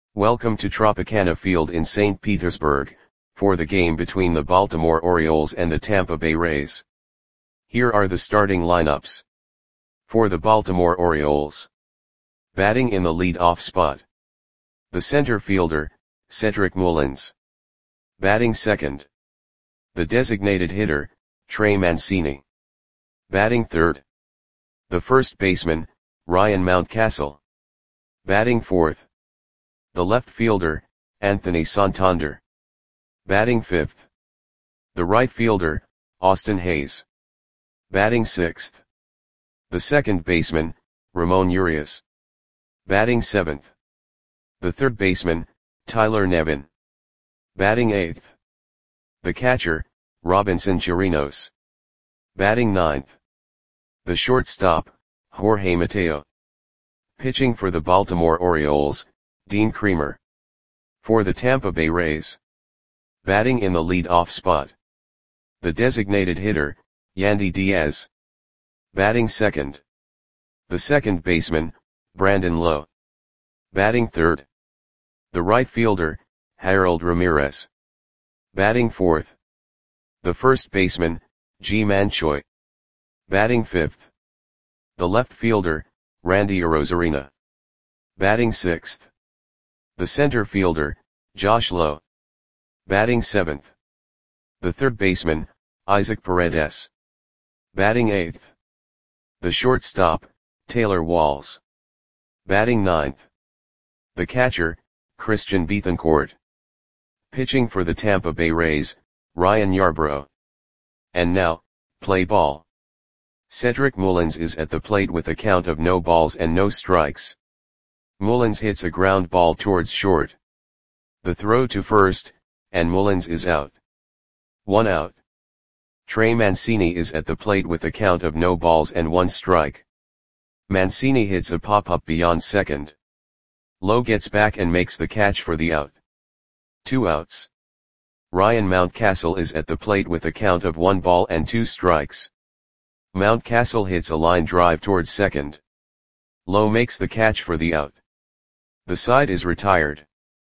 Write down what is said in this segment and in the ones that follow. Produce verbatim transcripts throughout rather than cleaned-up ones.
Welcome to Tropicana Field in Saint Petersburg, for the game between the Baltimore Orioles and the Tampa Bay Rays. Here are the starting lineups. For the Baltimore Orioles. Batting in the lead-off spot. The center fielder, Cedric Mullins. Batting second. The designated hitter, Trey Mancini. Batting third. The first baseman, Ryan Mountcastle. Batting fourth. The left fielder, Anthony Santander. Batting fifth. The right fielder, Austin Hays. Batting sixth. The second baseman, Ramon Urias. Batting seventh. The third baseman, Tyler Nevin. Batting eighth. The catcher, Robinson Chirinos. Batting ninth. The shortstop, Jorge Mateo. Pitching for the Baltimore Orioles, Dean Kremer. For the Tampa Bay Rays. Batting in the lead-off spot. The designated hitter, Yandy Diaz. Batting second. The second baseman, Brandon Lowe. Batting third. The right fielder, Harold Ramirez. Batting fourth. The first baseman, Ji-Man Choi. Batting fifth. The left fielder, Randy Arozarena. Batting sixth. The center fielder, Josh Lowe. Batting seventh. The third baseman, Isaac Paredes. Batting eighth. The shortstop, Taylor Walls. Batting ninth. The catcher, Christian Bethancourt. Pitching for the Tampa Bay Rays, Ryan Yarbrough. And now, play ball. Cedric Mullins is at the plate with a count of no balls and no strikes. Mullins hits a ground ball towards short. The throw to first, and Mullins is out. One out. Trey Mancini is at the plate with a count of no balls and one strike. Mancini hits a pop-up beyond second. Lowe gets back and makes the catch for the out. Two outs. Ryan Mountcastle is at the plate with a count of one ball and two strikes. Mountcastle hits a line drive towards second. Lowe makes the catch for the out. The side is retired.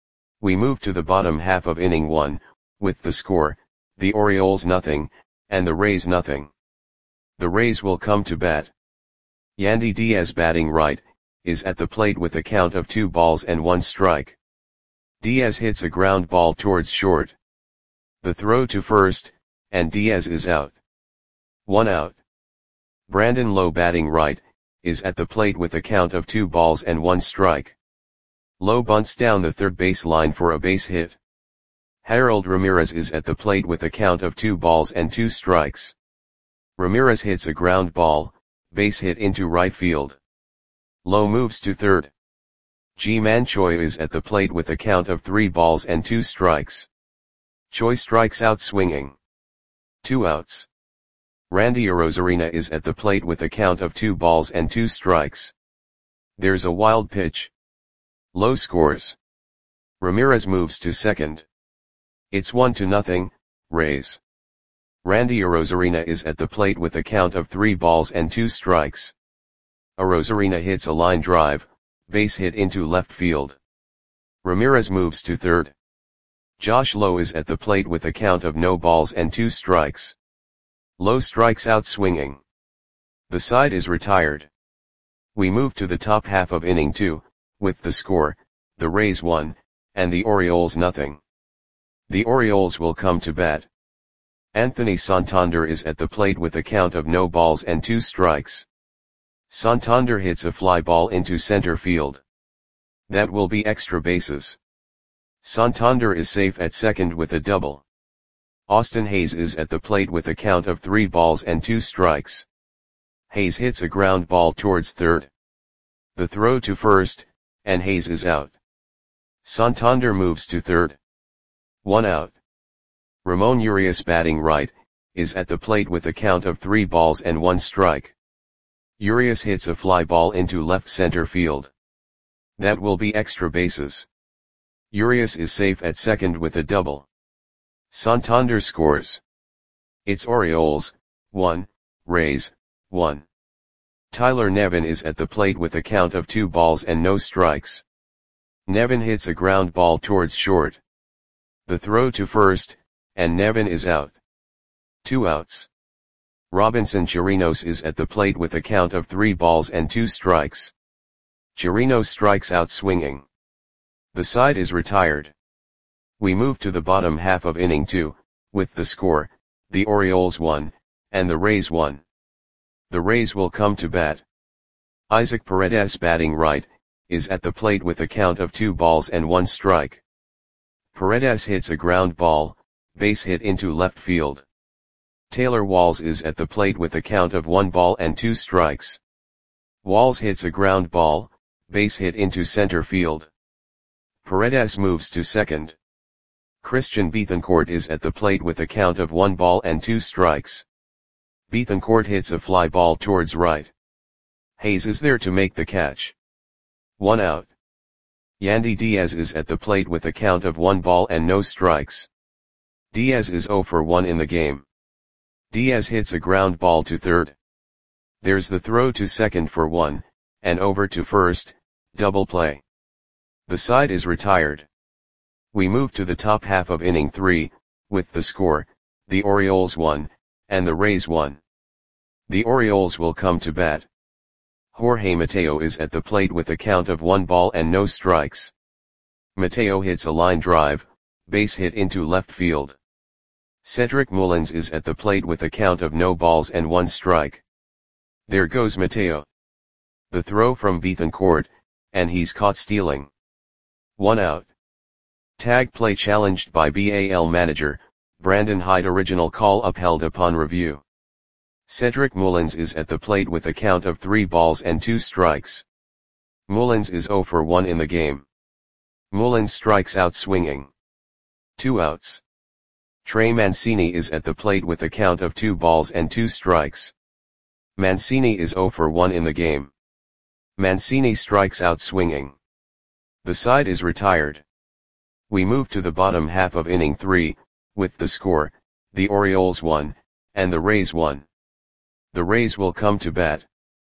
We move to the bottom half of inning one, with the score, the Orioles nothing, and the Rays nothing. The Rays will come to bat. Yandy Diaz batting right, is at the plate with a count of two balls and one strike. Diaz hits a ground ball towards short. The throw to first, and Diaz is out. One out. Brandon Lowe batting right, is at the plate with a count of two balls and one strike. Lowe bunts down the third base line for a base hit. Harold Ramirez is at the plate with a count of two balls and two strikes. Ramirez hits a ground ball, base hit into right field. Lowe moves to third. Ji-Man Choi is at the plate with a count of three balls and two strikes. Choi strikes out swinging. Two outs. Randy Arozarena is at the plate with a count of two balls and two strikes. There's a wild pitch. Lowe scores. Ramirez moves to second. It's one to nothing, Rays. Randy Arozarena is at the plate with a count of three balls and two strikes. Arozarena hits a line drive, base hit into left field. Ramirez moves to third. Josh Lowe is at the plate with a count of no balls and two strikes. Lowe strikes out swinging. The side is retired. We move to the top half of inning two, with the score, the Rays one, and the Orioles nothing. The Orioles will come to bat. Anthony Santander is at the plate with a count of no balls and two strikes. Santander hits a fly ball into center field. That will be extra bases. Santander is safe at second with a double. Austin Hays is at the plate with a count of three balls and two strikes. Hays hits a ground ball towards third. The throw to first, and Hays is out. Santander moves to third. One out. Ramon Urias batting right, is at the plate with a count of three balls and one strike. Urias hits a fly ball into left center field. That will be extra bases. Urias is safe at second with a double. Santander scores. It's Orioles, one, Rays, one. Tyler Nevin is at the plate with a count of two balls and no strikes. Nevin hits a ground ball towards short. The throw to first, and Nevin is out. Two outs. Robinson Chirinos is at the plate with a count of three balls and two strikes. Chirinos strikes out swinging. The side is retired. We move to the bottom half of inning two, with the score, the Orioles one, and the Rays one. The Rays will come to bat. Isaac Paredes, batting right, is at the plate with a count of two balls and one strike. Paredes hits a ground ball, base hit into left field. Taylor Walls is at the plate with a count of one ball and two strikes. Walls hits a ground ball, base hit into center field. Paredes moves to second. Christian Bethancourt is at the plate with a count of one ball and two strikes. Bethancourt hits a fly ball towards right. Hayes is there to make the catch. One out. Yandy Diaz is at the plate with a count of one ball and no strikes. Diaz is zero for one in the game. Diaz hits a ground ball to third. There's the throw to second for one, and over to first, double play. The side is retired. We move to the top half of inning three, with the score, the Orioles one, and the Rays one. The Orioles will come to bat. Jorge Mateo is at the plate with a count of one ball and no strikes. Mateo hits a line drive, base hit into left field. Cedric Mullins is at the plate with a count of no balls and one strike. There goes Mateo. The throw from Bethancourt, and he's caught stealing. One out. Tag play challenged by B A L manager, Brandon Hyde. Original call upheld upon review. Cedric Mullins is at the plate with a count of three balls and two strikes. Mullins is zero for one in the game. Mullins strikes out swinging. Two outs. Trey Mancini is at the plate with a count of two balls and two strikes. Mancini is zero for one in the game. Mancini strikes out swinging. The side is retired. We move to the bottom half of inning three, with the score, the Orioles one, and the Rays one. The Rays will come to bat.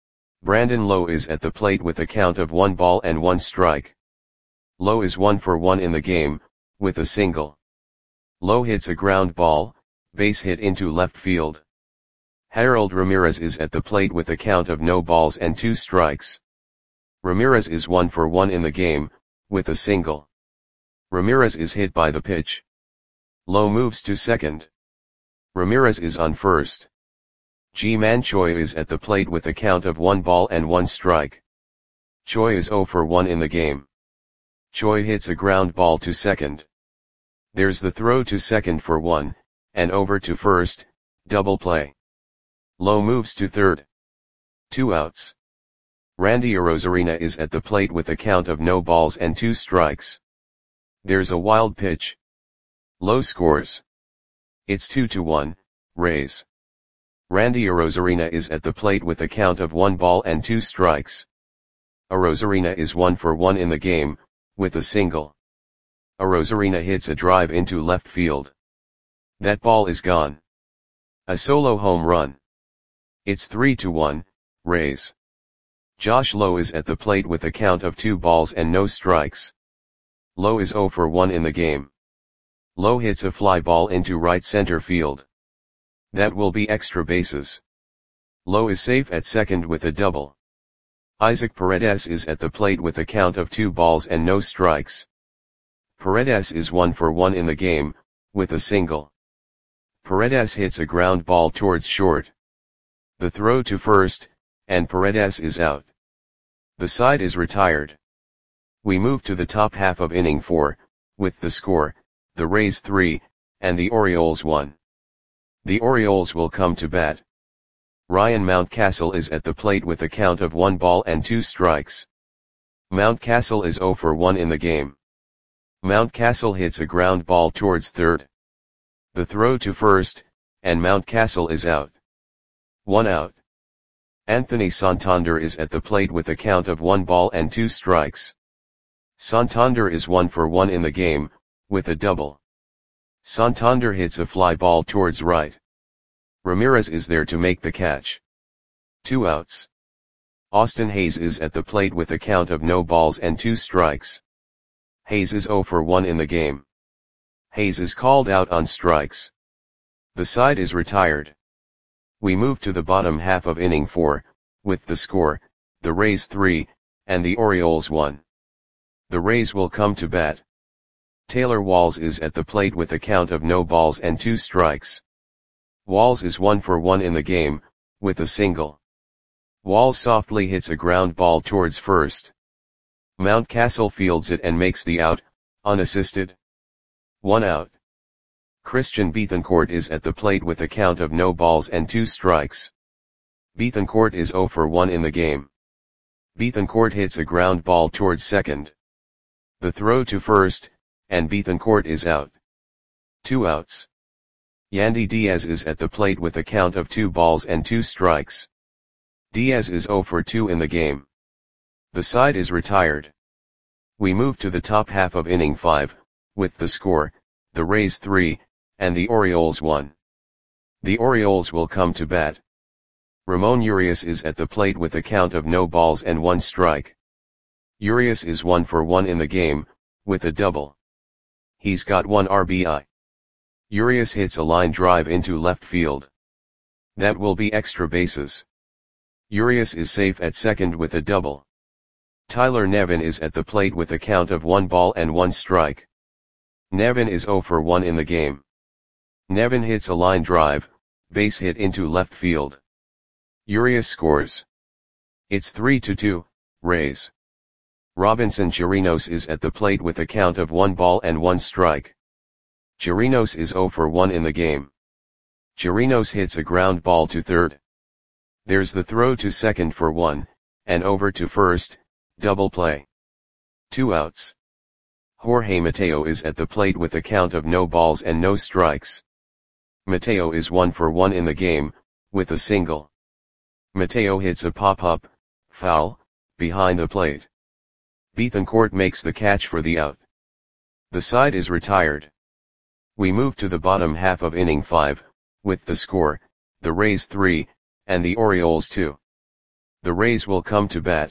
Brandon Lowe is at the plate with a count of one ball and one strike. Lowe is one for one in the game, with a single. Lowe hits a ground ball, base hit into left field. Harold Ramirez is at the plate with a count of no balls and two strikes. Ramirez is one for one in the game, with a single. Ramirez is hit by the pitch. Lowe moves to second. Ramirez is on first. Ji-Man Choi is at the plate with a count of one ball and one strike. Choi is zero for one in the game. Choi hits a ground ball to second. There's the throw to second for one, and over to first, double play. Lowe moves to third. Two outs. Randy Arozarena is at the plate with a count of no balls and two strikes. There's a wild pitch. Lowe scores. It's two to one, Rays. Randy Arozarena is at the plate with a count of one ball and two strikes. Arozarena is one for one in the game, with a single. Arozarena hits a drive into left field. That ball is gone. A solo home run. It's three to one, Rays. Josh Lowe is at the plate with a count of two balls and no strikes. Lowe is zero for one in the game. Lowe hits a fly ball into right center field. That will be extra bases. Lowe is safe at second with a double. Isaac Paredes is at the plate with a count of two balls and no strikes. Paredes is one for one in the game, with a single. Paredes hits a ground ball towards short. The throw to first, and Paredes is out. The side is retired. We move to the top half of inning four, with the score, the Rays three, and the Orioles one. The Orioles will come to bat. Ryan Mountcastle is at the plate with a count of one ball and two strikes. Mountcastle is zero for one in the game. Mountcastle hits a ground ball towards third. The throw to first, and Mountcastle is out. One out. Anthony Santander is at the plate with a count of one ball and two strikes. Santander is one for one in the game, with a double. Santander hits a fly ball towards right. Ramirez is there to make the catch. Two outs. Austin Hayes is at the plate with a count of no balls and two strikes. Hayes is zero for one in the game. Hayes is called out on strikes. The side is retired. We move to the bottom half of inning four, with the score, the Rays three, and the Orioles one. The Rays will come to bat. Taylor Walls is at the plate with a count of no balls and two strikes. Walls is one for one in the game, with a single. Walls softly hits a ground ball towards first. Mountcastle fields it and makes the out, unassisted. One out. Christian Bethancourt is at the plate with a count of no balls and two strikes. Bethancourt is zero for one in the game. Bethancourt hits a ground ball towards second. The throw to first, and Bethancourt is out. Two outs. Yandy Diaz is at the plate with a count of two balls and two strikes. Diaz is zero for two in the game. The side is retired. We move to the top half of inning five, with the score, the Rays three, and the Orioles one. The Orioles will come to bat. Ramon Urias is at the plate with a count of no balls and one strike. Urias is one for one in the game, with a double. He's got one R B I. Urias hits a line drive into left field. That will be extra bases. Urias is safe at second with a double. Tyler Nevin is at the plate with a count of one ball and one strike. Nevin is zero for one in the game. Nevin hits a line drive, base hit into left field. Urias scores. It's three to two, Rays. Robinson Chirinos is at the plate with a count of one ball and one strike. Chirinos is zero for one in the game. Chirinos hits a ground ball to third. There's the throw to second for one, and over to first, double play. Two outs. Jorge Mateo is at the plate with a count of no balls and no strikes. Mateo is one for one in the game, with a single. Mateo hits a pop-up, foul, behind the plate. Bethancourt makes the catch for the out. The side is retired. We move to the bottom half of inning five, with the score, the Rays three, and the Orioles two. The Rays will come to bat.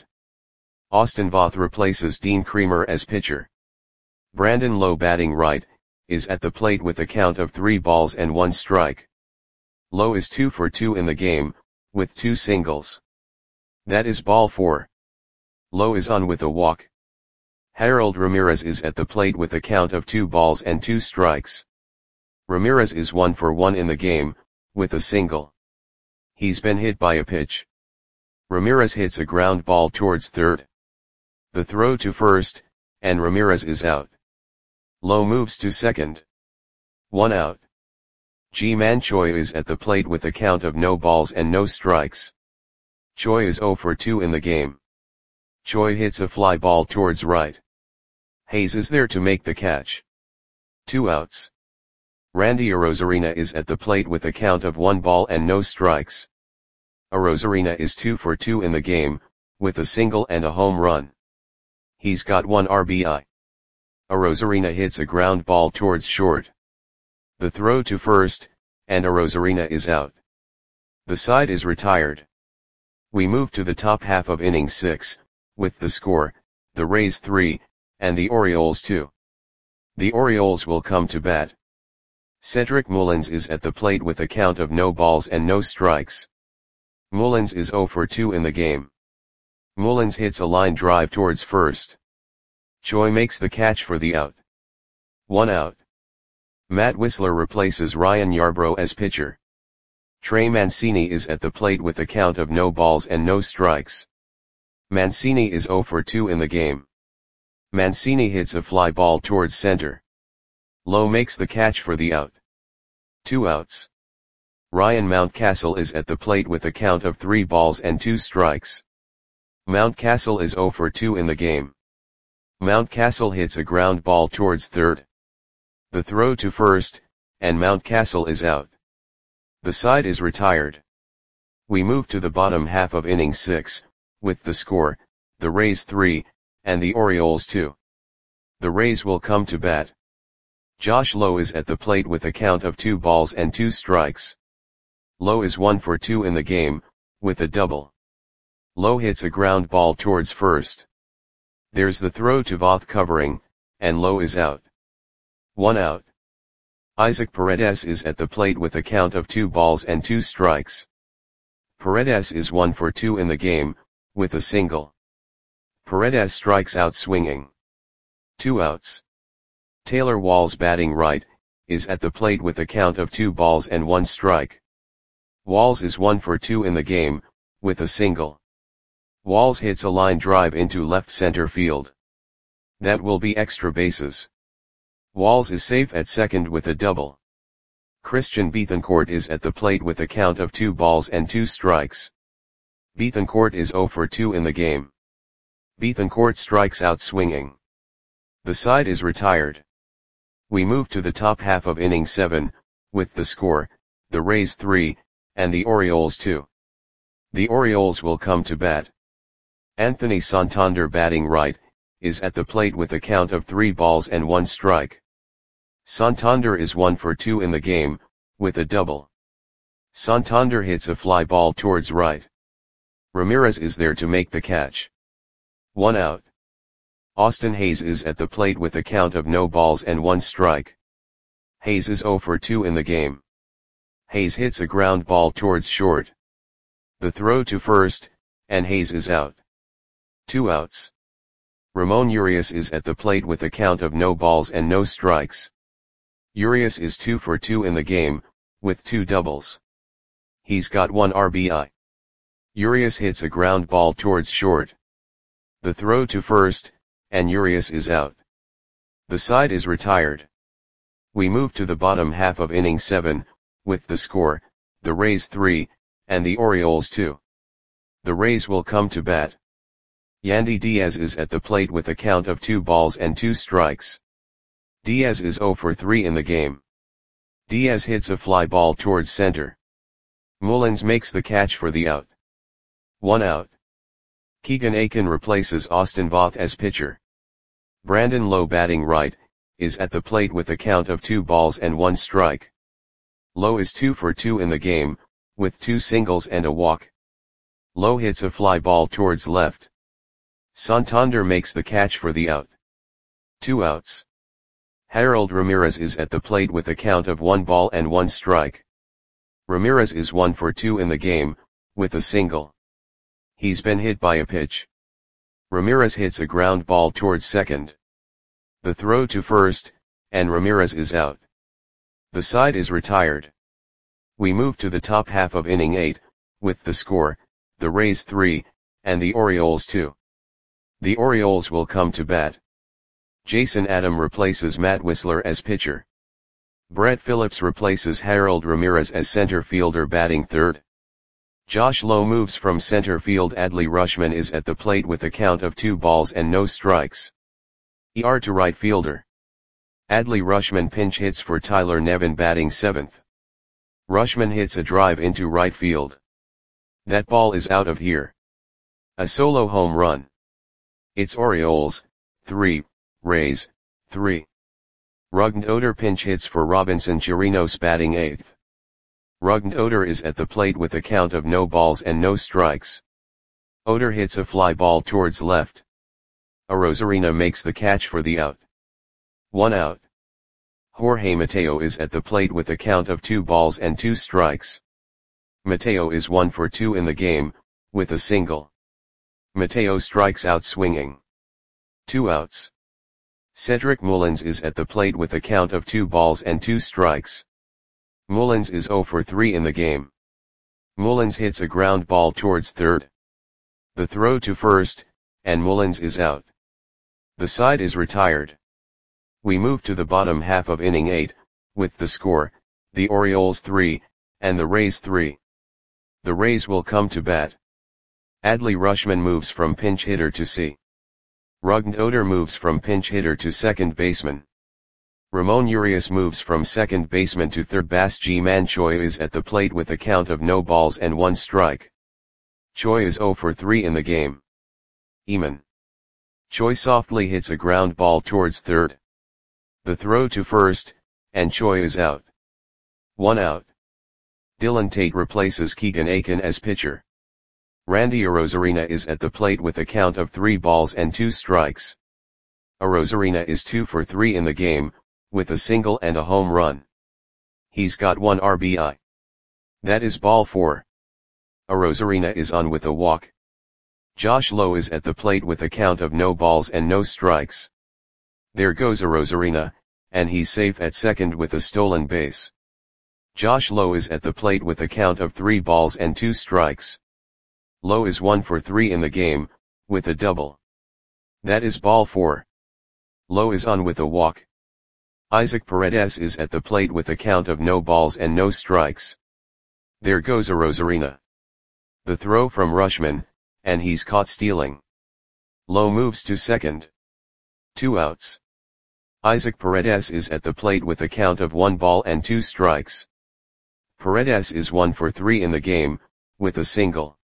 Austin Voth replaces Dean Kremer as pitcher. Brandon Lowe, batting right, is at the plate with a count of three balls and one strike. Lowe is two for two in the game, with two singles. That is ball four. Lowe is on with a walk. Harold Ramirez is at the plate with a count of two balls and two strikes. Ramirez is one for one in the game, with a single. He's been hit by a pitch. Ramirez hits a ground ball towards third. The throw to first, and Ramirez is out. Lowe moves to second. One out. Ji-Man Choi is at the plate with a count of no balls and no strikes. Choi is zero for two in the game. Choi hits a fly ball towards right. Hayes is there to make the catch. Two outs. Randy Arozarena is at the plate with a count of one ball and no strikes. Arozarena is two for two in the game, with a single and a home run. He's got one R B I. Arozarena hits a ground ball towards short. The throw to first, and Arozarena is out. The side is retired. We move to the top half of inning six, with the score, the Rays three, and the Orioles two. The Orioles will come to bat. Cedric Mullins is at the plate with a count of no balls and no strikes. Mullins is zero for two in the game. Mullins hits a line drive towards first. Choi makes the catch for the out. One out. Matt Wisler replaces Ryan Yarbrough as pitcher. Trey Mancini is at the plate with a count of no balls and no strikes. Mancini is zero for two in the game. Mancini hits a fly ball towards center. Lowe makes the catch for the out. Two outs. Ryan Mountcastle is at the plate with a count of three balls and two strikes. Mountcastle is zero for two in the game. Mountcastle hits a ground ball towards third. The throw to first, and Mountcastle is out. The side is retired. We move to the bottom half of inning six, with the score, the Rays three, and the Orioles two. The Rays will come to bat. Josh Lowe is at the plate with a count of two balls and two strikes. Lowe is one for two in the game, with a double. Lowe hits a ground ball towards first. There's the throw to Voth covering, and Lowe is out. One out. Isaac Paredes is at the plate with a count of two balls and two strikes. Paredes is one for two in the game, with a single. Paredes strikes out swinging. Two outs. Taylor Walls, batting right, is at the plate with a count of two balls and one strike. Walls is one for two in the game, with a single. Walls hits a line drive into left center field. That will be extra bases. Walls is safe at second with a double. Christian Bethancourt is at the plate with a count of two balls and two strikes. Bethancourt is zero for two in the game. Bethancourt strikes out swinging. The side is retired. We move to the top half of inning seven, with the score, the Rays three, and the Orioles two. The Orioles will come to bat. Anthony Santander, batting right, is at the plate with a count of three balls and one strike. Santander is one for two in the game, with a double. Santander hits a fly ball towards right. Ramirez is there to make the catch. One out. Austin Hayes is at the plate with a count of no balls and one strike. Hayes is zero for two in the game. Hayes hits a ground ball towards short. The throw to first, and Hayes is out. Two outs. Ramon Urias is at the plate with a count of no balls and no strikes. Urias is two for two in the game, with two doubles. He's got one R B I. Urias hits a ground ball towards short. The throw to first, and Urias is out. The side is retired. We move to the bottom half of inning seven, with the score, the Rays three, and the Orioles two. The Rays will come to bat. Yandy Diaz is at the plate with a count of two balls and two strikes. Diaz is zero for three in the game. Diaz hits a fly ball towards center. Mullins makes the catch for the out. One out. Keegan Akin replaces Austin Voth as pitcher. Brandon Lowe, batting right, is at the plate with a count of two balls and one strike. Lowe is two for two in the game, with two singles and a walk. Lowe hits a fly ball towards left. Santander makes the catch for the out. Two outs. Harold Ramirez is at the plate with a count of one ball and one strike. Ramirez is one for two in the game, with a single. He's been hit by a pitch. Ramirez hits a ground ball towards second. The throw to first, and Ramirez is out. The side is retired. We move to the top half of inning eight, with the score, the Rays three, and the Orioles two. The Orioles will come to bat. Jason Adam replaces Matt Wisler as pitcher. Brett Phillips replaces Harold Ramirez as center fielder, batting third. Josh Lowe moves from center field. Adley Rushman is at the plate with a count of two balls and no strikes. E R to right fielder. Adley Rushman pinch hits for Tyler Nevin, batting seventh. Rushman hits a drive into right field. That ball is out of here. A solo home run. It's Orioles, three, Rays, three. Rugnd-Oder pinch hits for Robinson Chirinos, batting eighth. Rugnd-Oder is at the plate with a count of no balls and no strikes. Oder hits a fly ball towards left. Arozarena makes the catch for the out. One out. Jorge Mateo is at the plate with a count of two balls and two strikes. Mateo is one for two in the game, with a single. Mateo strikes out swinging. Two outs. Cedric Mullins is at the plate with a count of two balls and two strikes. Mullins is zero for three in the game. Mullins hits a ground ball towards third. The throw to first, and Mullins is out. The side is retired. We move to the bottom half of inning eight, with the score, the Orioles three, and the Rays three. The Rays will come to bat. Adley Rushman moves from pinch hitter to C. Rugnd-Oder moves from pinch hitter to second baseman. Ramon Urias moves from second baseman to third base. Ji-Man Choi is at the plate with a count of no balls and one strike. Choi is zero for three in the game. Eamon. Choi softly hits a ground ball towards third. The throw to first, and Choi is out. One out. Dylan Tate replaces Keegan Akin as pitcher. Randy Arozarena is at the plate with a count of three balls and two strikes. Arozarena is two for three in the game, with a single and a home run. He's got one R B I. That is ball four. Arozarena is on with a walk. Josh Lowe is at the plate with a count of no balls and no strikes. There goes Arozarena, and he's safe at second with a stolen base. Josh Lowe is at the plate with a count of three balls and two strikes. Lowe is one for three in the game, with a double. That is ball four. Lowe is on with a walk. Isaac Paredes is at the plate with a count of no balls and no strikes. There goes Arozarena. The throw from Rutschman, and he's caught stealing. Lowe moves to second. Two outs. Isaac Paredes is at the plate with a count of one ball and two strikes. Paredes is one for three in the game, with a single.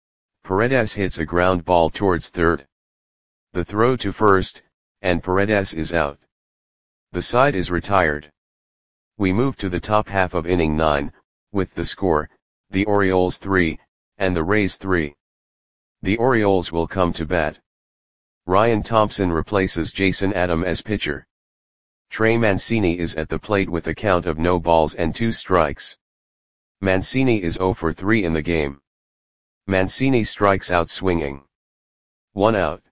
Paredes hits a ground ball towards third. The throw to first, and Paredes is out. The side is retired. We move to the top half of inning nine, with the score, the Orioles three, and the Rays three. The Orioles will come to bat. Ryan Thompson replaces Jason Adam as pitcher. Trey Mancini is at the plate with a count of no balls and two strikes. Mancini is zero for three in the game. Mancini strikes out swinging. One out.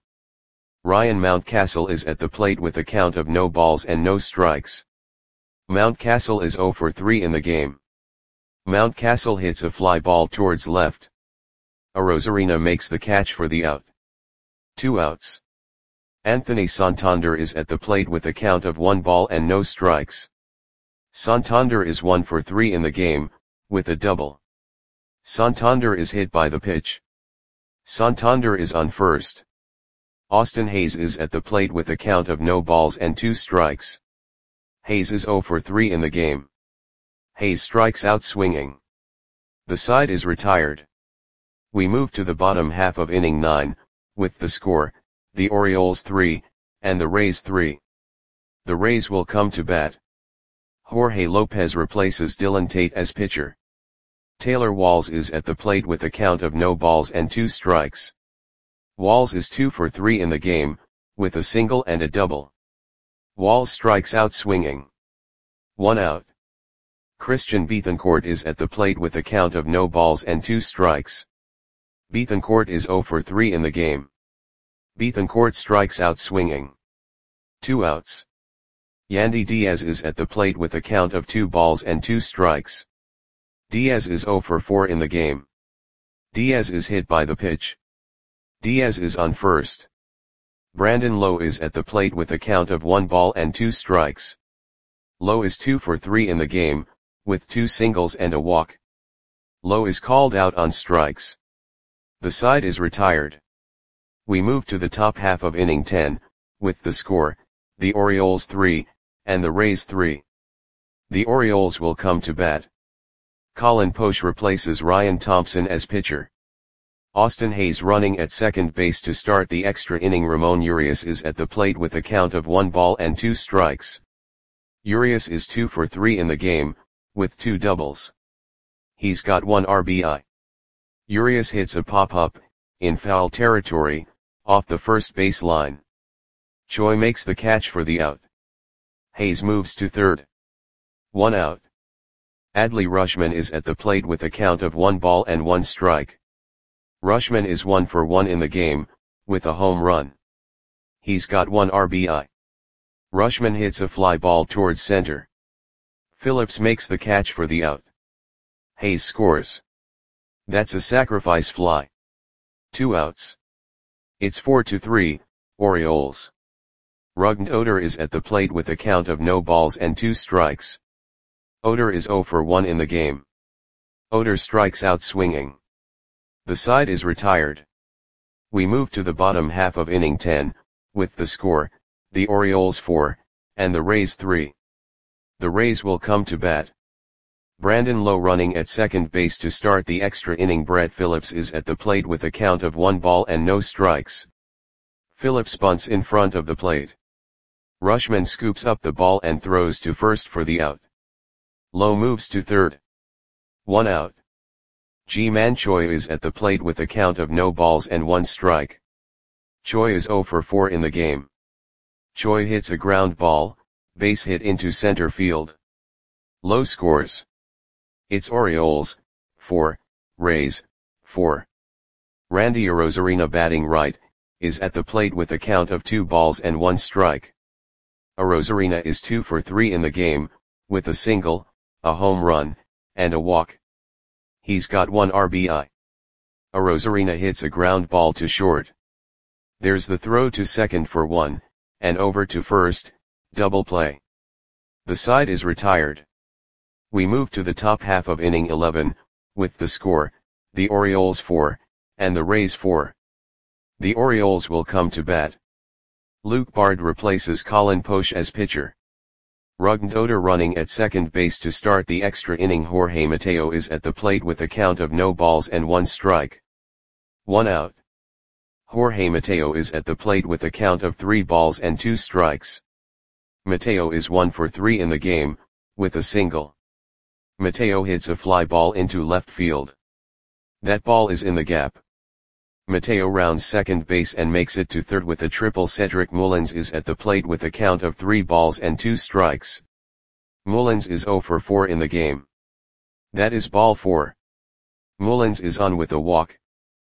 Ryan Mountcastle is at the plate with a count of no balls and no strikes. Mountcastle is zero for three in the game. Mountcastle hits a fly ball towards left. Arozarena makes the catch for the out. Two outs. Anthony Santander is at the plate with a count of one ball and no strikes. Santander is one for three in the game, with a double. Santander is hit by the pitch. Santander is on first. Austin Hayes is at the plate with a count of no balls and two strikes. Hayes is zero for three in the game. Hayes strikes out swinging. The side is retired. We move to the bottom half of inning nine, with the score, the Orioles three, and the Rays three. The Rays will come to bat. Jorge Lopez replaces Dylan Tate as pitcher. Taylor Walls is at the plate with a count of no balls and two strikes. Walls is two for three in the game, with a single and a double. Walls strikes out swinging. One out. Christian Bethancourt is at the plate with a count of no balls and two strikes. Bethancourt is zero for three in the game. Bethancourt strikes out swinging. Two outs. Yandy Diaz is at the plate with a count of two balls and two strikes. Diaz is zero for four in the game. Diaz is hit by the pitch. Diaz is on first. Brandon Lowe is at the plate with a count of one ball and two strikes. Lowe is two for three in the game, with two singles and a walk. Lowe is called out on strikes. The side is retired. We move to the top half of inning ten, with the score, the Orioles three, and the Rays three. The Orioles will come to bat. Colin Poche replaces Ryan Thompson as pitcher. Austin Hayes running at second base to start the extra inning. Ramon Urias is at the plate with a count of one ball and two strikes. Urias is two for three in the game, with two doubles. He's got one R B I. Urias hits a pop-up, in foul territory, off the first base line. Choi makes the catch for the out. Hayes moves to third. One out. Adley Rutschman is at the plate with a count of one ball and one strike. Rutschman is one for one in the game, with a home run. He's got one R B I. Rutschman hits a fly ball towards center. Phillips makes the catch for the out. Hayes scores. That's a sacrifice fly. Two outs. It's four to three, Orioles. Rugnd Oder is at the plate with a count of no balls and two strikes. Oder is zero for one in the game. Oder strikes out swinging. The side is retired. We move to the bottom half of inning ten, with the score, the Orioles four, and the Rays three. The Rays will come to bat. Brandon Lowe running at second base to start the extra inning. Brett Phillips is at the plate with a count of one ball and no strikes. Phillips bunts in front of the plate. Rutschman scoops up the ball and throws to first for the out. Lowe moves to third. One out. Ji-Man Choi is at the plate with a count of no balls and one strike. Choi is zero for four in the game. Choi hits a ground ball, base hit into center field. Low scores. It's Orioles, four, Rays, four. Randy Arozarena batting right, is at the plate with a count of two balls and one strike. Arozarena is two for three in the game, with a single, a home run, and a walk. He's got one R B I. Arozarena hits a ground ball to short. There's the throw to second for one, and over to first, double play. The side is retired. We move to the top half of inning eleven, with the score, the Orioles four, and the Rays four. The Orioles will come to bat. Luke Bard replaces Colin Poche as pitcher. Ruggendotter running at second base to start the extra inning. Jorge Mateo is at the plate with a count of no balls and one strike. One out. Jorge Mateo is at the plate with a count of three balls and two strikes. Mateo is one for three in the game, with a single. Mateo hits a fly ball into left field. That ball is in the gap. Mateo rounds second base and makes it to third with a triple. Cedric Mullins is at the plate with a count of three balls and two strikes. Mullins is zero for four in the game. That is ball four. Mullins is on with a walk.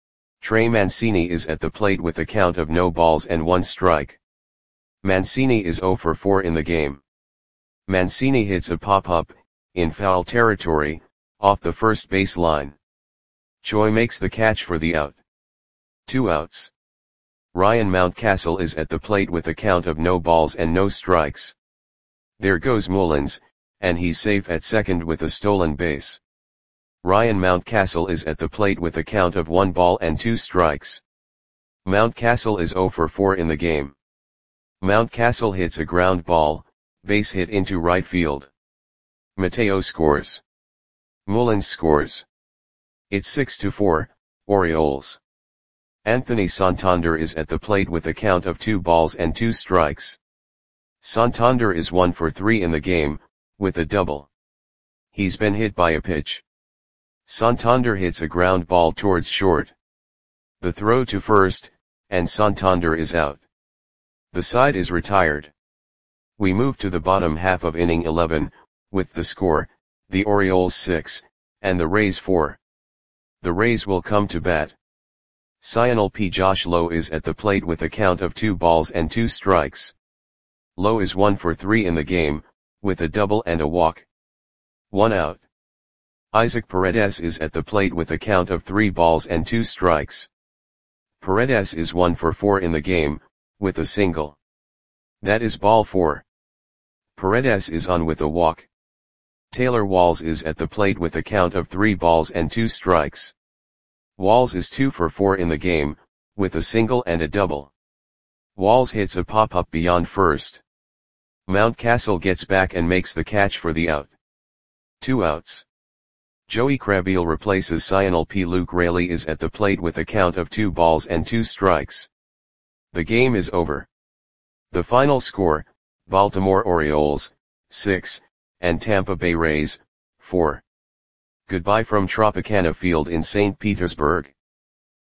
Trey Mancini is at the plate with a count of no balls and one strike. Mancini is zero for four in the game. Mancini hits a pop-up, in foul territory, off the first base line. Choi makes the catch for the out. Two outs. Ryan Mountcastle is at the plate with a count of no balls and no strikes. There goes Mullins, and he's safe at second with a stolen base. Ryan Mountcastle is at the plate with a count of one ball and two strikes. Mountcastle is zero for four in the game. Mountcastle hits a ground ball, base hit into right field. Mateo scores. Mullins scores. It's six to four, Orioles. Anthony Santander is at the plate with a count of two balls and two strikes. Santander is one for three in the game, with a double. He's been hit by a pitch. Santander hits a ground ball towards short. The throw to first, and Santander is out. The side is retired. We move to the bottom half of inning eleven, with the score, the Orioles six, and the Rays four. The Rays will come to bat. Sionel P. Josh Lowe is at the plate with a count of two balls and two strikes. Lowe is one for three in the game, with a double and a walk. One out. Isaac Paredes is at the plate with a count of three balls and two strikes. Paredes is one for four in the game, with a single. That is ball four. Paredes is on with a walk. Taylor Walls is at the plate with a count of three balls and two strikes. Walls is two for four in the game, with a single and a double. Walls hits a pop-up beyond first. Mountcastle gets back and makes the catch for the out. Two outs. Joey Krabbeal replaces Sionel P. Luke Raley is at the plate with a count of two balls and two strikes. The game is over. The final score, Baltimore Orioles, six, and Tampa Bay Rays, four. Goodbye from Tropicana Field in Saint Petersburg.